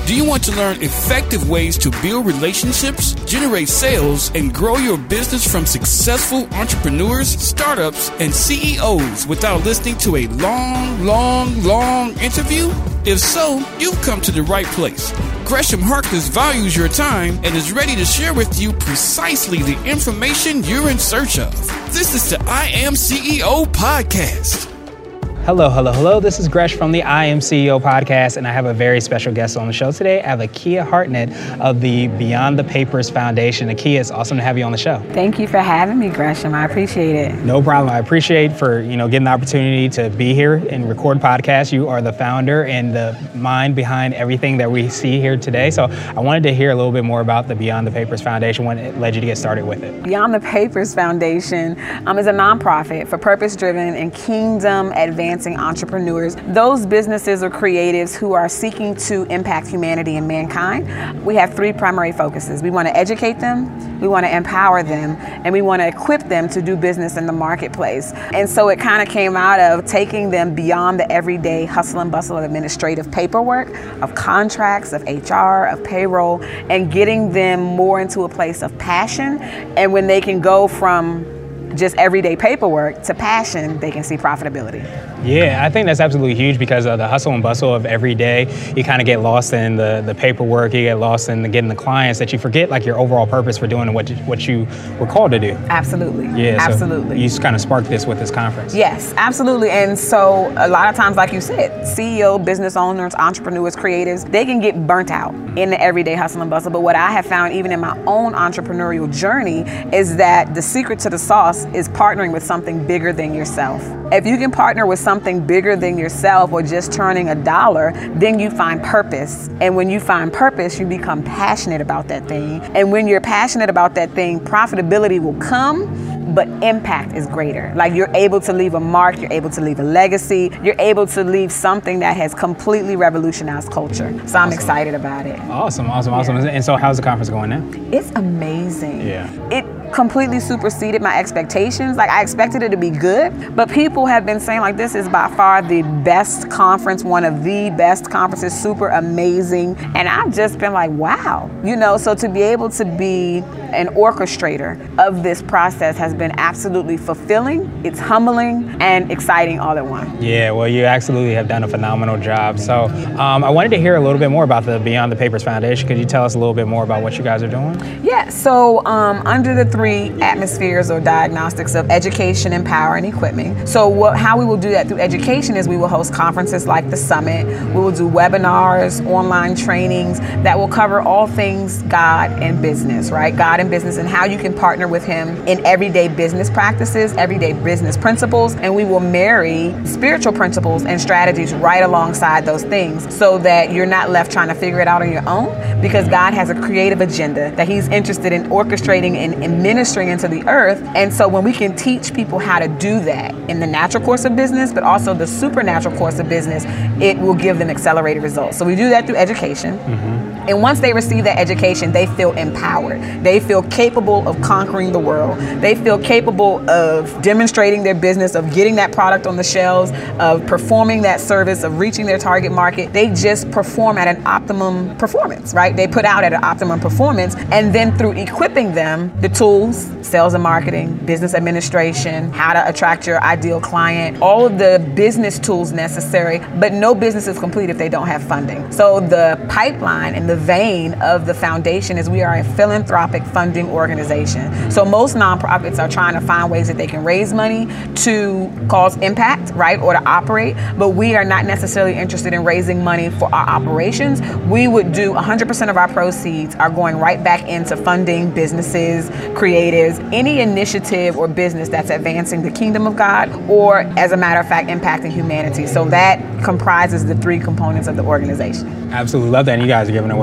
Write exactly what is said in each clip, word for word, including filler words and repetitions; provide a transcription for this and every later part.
Do you want to learn effective ways to build relationships, generate sales, and grow your business from successful entrepreneurs, startups, and C E Os without listening to a long, long, long interview? If so, you've come to the right place. Gresham Harkless values your time and is ready to share with you precisely the information you're in search of. This is the I Am C E O Podcast. Hello, hello, hello. This is Gresh from the I Am C E O Podcast, and I have a very special guest on the show today. I have Akia Hartnett of the Beyond the Papers Foundation. Akia, it's awesome to have you on the show. Thank you for having me, Gresham. I appreciate it. No problem. I appreciate for you know getting the opportunity to be here and record podcasts. You are the founder and the mind behind everything that we see here today. So I wanted to hear a little bit more about the Beyond the Papers Foundation, when it led you to get started with it. Beyond the Papers Foundation um, is a nonprofit for purpose-driven and kingdom advancing entrepreneurs, those businesses or creatives who are seeking to impact humanity and mankind. We have three primary focuses. We want to educate them, we want to empower them, and we want to equip them to do business in the marketplace. And so it kind of came out of taking them beyond the everyday hustle and bustle of administrative paperwork, of contracts, of H R, of payroll, and getting them more into a place of passion. And when they can go from just everyday paperwork to passion, they can see profitability. Yeah, I think that's absolutely huge because of the hustle and bustle of every day. You kind of get lost in the, the paperwork, you get lost in the, getting the clients, that you forget like your overall purpose for doing what you, what you were called to do. Absolutely. Yeah, absolutely. So you kind of sparked this with this conference. Yes, absolutely. And so a lot of times, like you said, C E O, business owners, entrepreneurs, creatives, they can get burnt out in the everyday hustle and bustle. But what I have found even in my own entrepreneurial journey is that the secret to the sauce is partnering with something bigger than yourself. If you can partner with something bigger than yourself or just turning a dollar, then you find purpose. And when you find purpose, you become passionate about that thing. And when you're passionate about that thing, profitability will come, but impact is greater. Like you're able to leave a mark, you're able to leave a legacy, you're able to leave something that has completely revolutionized culture. So I'm awesome. excited about it. Awesome, awesome, awesome. Yeah. And so how's the conference going now? It's amazing. Yeah. It completely superseded my expectations. Like I expected it to be good, but people have been saying like this is by far the best conference, one of the best conferences, super amazing. And I've just been like, wow, you know, so to be able to be an orchestrator of this process has been absolutely fulfilling, it's humbling and exciting all at once. Yeah, well, you absolutely have done a phenomenal job. So um, I wanted to hear a little bit more about the Beyond the Papers Foundation. Could you tell us a little bit more about what you guys are doing? Yeah, so um, under the three atmospheres or diagnostics of education, empower, and equipping. So what, how we will do that through education is we will host conferences like the Summit. We will do webinars, online trainings that will cover all things God and business, right? God and business and how you can partner with Him in everyday business practices, everyday business principles, and we will marry spiritual principles and strategies right alongside those things so that you're not left trying to figure it out on your own, because God has a creative agenda that He's interested in orchestrating and, and ministering into the earth. And so when we can teach people how to do that in the natural course of business, but also the supernatural course of business, it will give them accelerated results. So we do that through education. Mm-hmm. And once they receive that education, they feel empowered. They feel capable of conquering the world. They feel capable of demonstrating their business, of getting that product on the shelves, of performing that service, of reaching their target market. They just perform at an optimum performance, right? They put out at an optimum performance. And then through equipping them, the tools, sales and marketing, business administration, how to attract your ideal client, all of the business tools necessary, but no business is complete if they don't have funding. So the pipeline and the vein of the foundation is we are a philanthropic funding organization. So most nonprofits are trying to find ways that they can raise money to cause impact, right, or to operate, but we are not necessarily interested in raising money for our operations. We would do one hundred percent of our proceeds are going right back into funding businesses, creatives, any initiative or business that's advancing the kingdom of God, or as a matter of fact, impacting humanity. So that comprises the three components of the organization. Absolutely love that. And you guys are giving away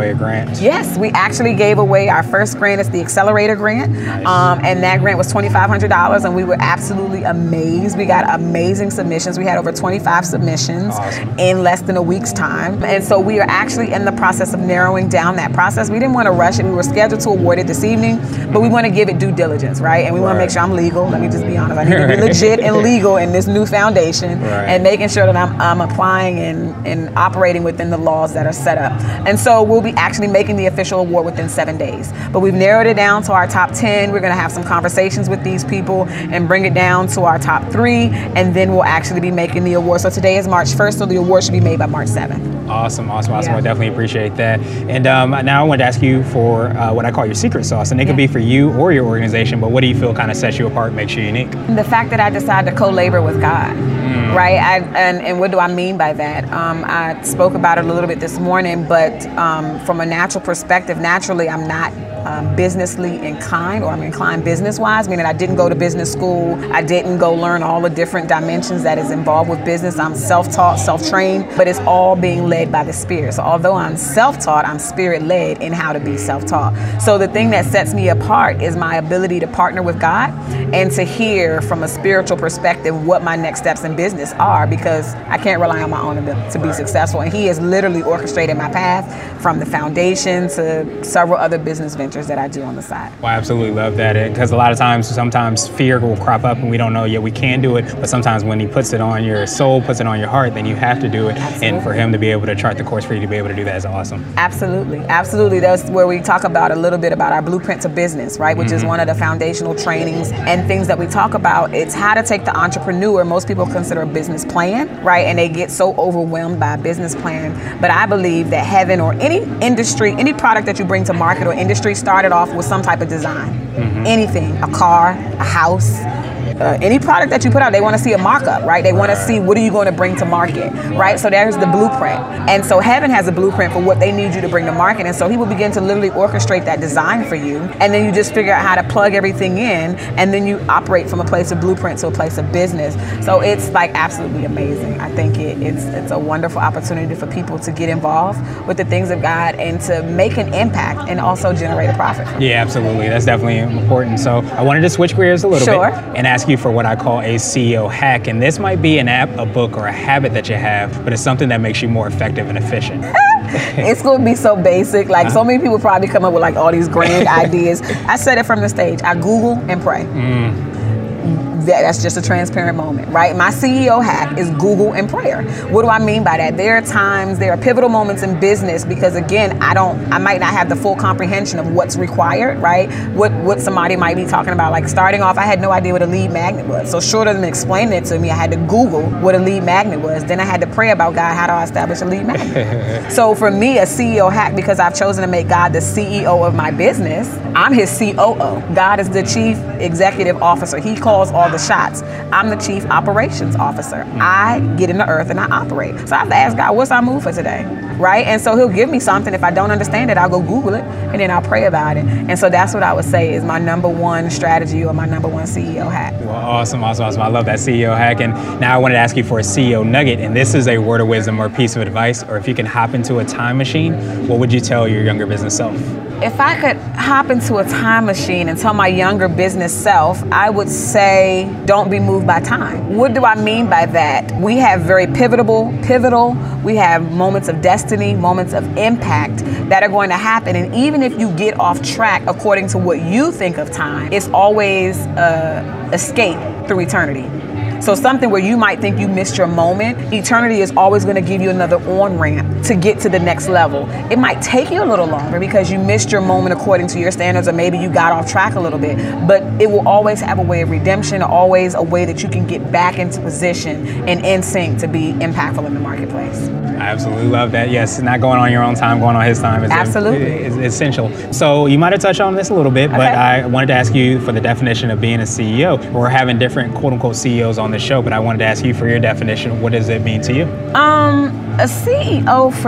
away a grant. Yes, we actually gave away our first grant. It's the Accelerator Grant. Nice. Um, and that grant was twenty-five hundred dollars, and we were absolutely amazed. We got amazing submissions. We had over twenty-five submissions Awesome. in less than a week's time. And so we are actually in the process of narrowing down that process. We didn't want to rush it. We were scheduled to award it this evening, but we want to give it due diligence, right? And we want to make sure I'm legal. Let me just be honest. I need to be legit and legal in this new foundation, right. and making sure that I'm, I'm applying and, and operating within the laws that are set up. And so we'll be actually making the official award within seven days. But we've narrowed it down to our top ten. We're going to have some conversations with these people and bring it down to our top three, and then we'll actually be making the award. So today is March first, so the award should be made by March seventh. Awesome, awesome, awesome. Yeah. I definitely appreciate that. And um, now I want to ask you for uh, what I call your secret sauce. And it could Yeah. be for you or your organization, but what do you feel kind of sets you apart, makes you unique? The fact that I decided to co-labor with God, mm. right? I, and, and what do I mean by that? Um, I spoke about it a little bit this morning, but um, from a natural perspective, naturally I'm not um, businessly inclined, or I'm inclined business-wise, meaning I didn't go to business school. I didn't go learn all the different dimensions that is involved with business. I'm self-taught, self-trained, but it's all being led by the Spirit. So although I'm self-taught, I'm Spirit-led in how to be self-taught. So the thing that sets me apart is my ability to partner with God and to hear from a spiritual perspective what my next steps in business are, because I can't rely on my own ability to be Right. successful. And He has literally orchestrated my path from the foundation to several other business ventures that I do on the side. Well, I absolutely love that, because a lot of times, sometimes fear will crop up and we don't know yet we can do it, but sometimes when He puts it on your soul, puts it on your heart, then you have to do it. Absolutely. And for Him to be able to chart the course for you to be able to do that is awesome. Absolutely, absolutely. That's where we talk about a little bit about our blueprint to business, right? Which mm-hmm. is one of the foundational trainings and things that we talk about. It's how to take the entrepreneur. Most people consider a business plan, right? And they get so overwhelmed by a business plan. But I believe that heaven, or any industry, any product that you bring to market or industry, started off with some type of design. Mm-hmm. Anything, a car, a house, Uh, any product that you put out, they want to see a markup, right? They want to see what are you going to bring to market, right? So there's the blueprint. And so heaven has a blueprint for what they need you to bring to market. And so He will begin to literally orchestrate that design for you. And then you just figure out how to plug everything in. And then you operate from a place of blueprint to a place of business. So it's like absolutely amazing. I think it, it's, it's a wonderful opportunity for people to get involved with the things of God and to make an impact and also generate a profit. Yeah, absolutely. That's definitely important. So I wanted to switch gears a little Sure. bit and ask you for what I call a C E O hack. And this might be an app, a book, or a habit that you have, but it's something that makes you more effective and efficient. It's going to be so basic. Like, so many people probably come up with like all these grand ideas. I said it from the stage. I Google and pray. Mm. That, that's just a transparent moment, right? My C E O hack is Google and prayer. What do I mean by that? There are times, there are pivotal moments in business because, again, I don't, I might not have the full comprehension of what's required, right? What what somebody might be talking about. Like starting off, I had no idea what a lead magnet was. So short of them explaining it to me, I had to Google what a lead magnet was. Then I had to pray about, God, how do I establish a lead magnet? So for me, a C E O hack, because I've chosen to make God the C E O of my business, I'm His C O O. God is the Chief Executive Officer. He calls all the shots. I'm the Chief Operations Officer. I get in the earth and I operate. So I have to ask God, what's our move for today? Right? And so He'll give me something. If I don't understand it, I'll go Google it and then I'll pray about it. And so that's what I would say is my number one strategy or my number one C E O hack. Well, awesome, awesome, awesome. I love that C E O hack. And now I wanted to ask you for a C E O nugget. And this is a word of wisdom or piece of advice, or if you can hop into a time machine, what would you tell your younger business self? If I could hop into a time machine and tell my younger business self, I would say, don't be moved by time. What do I mean by that? We have very pivotal, pivotal, we have moments of destiny, moments of impact that are going to happen. And even if you get off track according to what you think of time, it's always uh, escape through eternity. So something where you might think you missed your moment, eternity is always going to give you another on-ramp to get to the next level. It might take you a little longer because you missed your moment according to your standards, or maybe you got off track a little bit, but it will always have a way of redemption, always a way that you can get back into position and in sync to be impactful in the marketplace. I absolutely love that. Yes, not going on your own time, going on His time is Absolutely. is essential. So you might have touched on this a little bit, but Okay. I wanted to ask you for the definition of being a C E O. We're having different quote unquote C E Os on the show, but I wanted to ask you for your definition. What does it mean to you? Um, a C E O for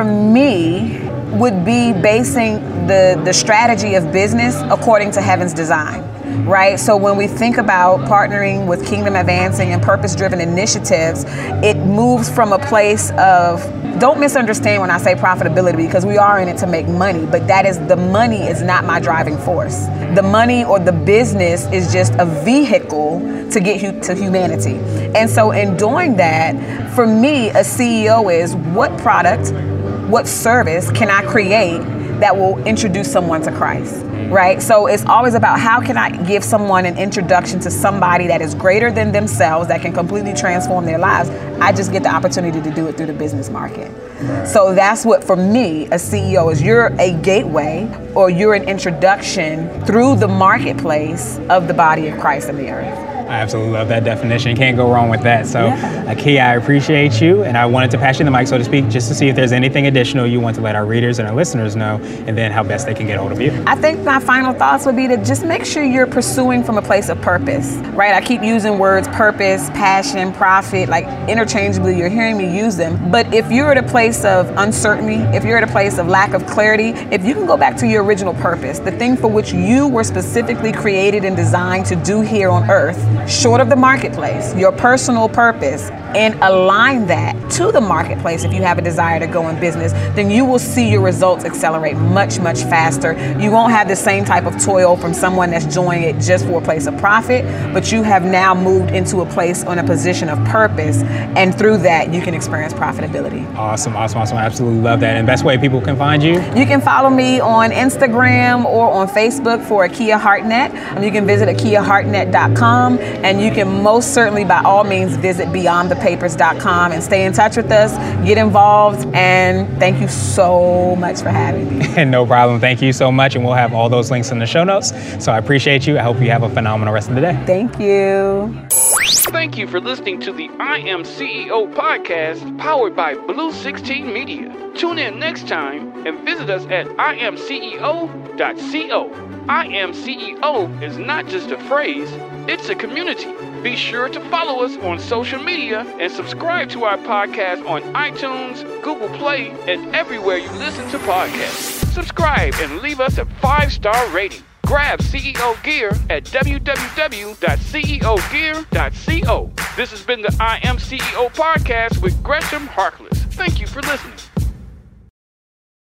me would be basing the, the strategy of business according to heaven's design. right? So when we think about partnering with kingdom advancing and purpose-driven initiatives, it moves from a place of, don't misunderstand when I say profitability, because we are in it to make money, but that is, the money is not my driving force. The money or the business is just a vehicle to get you to humanity. And so in doing that, for me, a C E O is, what product, what service can I create that will introduce someone to Christ, right? So it's always about, how can I give someone an introduction to somebody that is greater than themselves, that can completely transform their lives. I just get the opportunity to do it through the business market. So that's what, for me, a C E O is. You're a gateway, or you're an introduction through the marketplace of the body of Christ in the earth. I absolutely love that definition. You can't go wrong with that. So, Yeah. Akia, I appreciate you, and I wanted to pass you the mic, so to speak, just to see if there's anything additional you want to let our readers and our listeners know, and then how best they can get hold of you. I think my final thoughts would be to just make sure you're pursuing from a place of purpose, right? I keep using words purpose, passion, profit, like interchangeably. You're hearing me use them. But if you're at a place of uncertainty, if you're at a place of lack of clarity, if you can go back to your original purpose, the thing for which you were specifically created and designed to do here on earth, short of the marketplace, your personal purpose, and align that to the marketplace if you have a desire to go in business, then you will see your results accelerate much, much faster. You won't have the same type of toil from someone that's joining it just for a place of profit, but you have now moved into a place on a position of purpose, and through that you can experience profitability. Awesome, awesome, awesome. I absolutely love that. And best way people can find you? You can follow me on Instagram or on Facebook for Akia Hartnett. Um, you can visit akia hartnett dot com, and you can most certainly, by all means, visit beyond the papers dot com and stay in touch with us, get involved, and thank you so much for having me. No problem. Thank you so much, and we'll have all those links in the show notes. So I appreciate you. I hope you have a phenomenal rest of the day. Thank you. Thank you for listening to the I Am C E O podcast, powered by Blue sixteen Media. Tune in next time and visit us at I am C E O dot co. I Am C E O is not just a phrase, it's a community. Be sure to follow us on social media and subscribe to our podcast on iTunes, Google Play, and everywhere you listen to podcasts. Subscribe and leave us a five-star rating. Grab C E O gear at w w w dot c e o gear dot co. This has been the I Am C E O podcast with Gresham Harkless. Thank you for listening.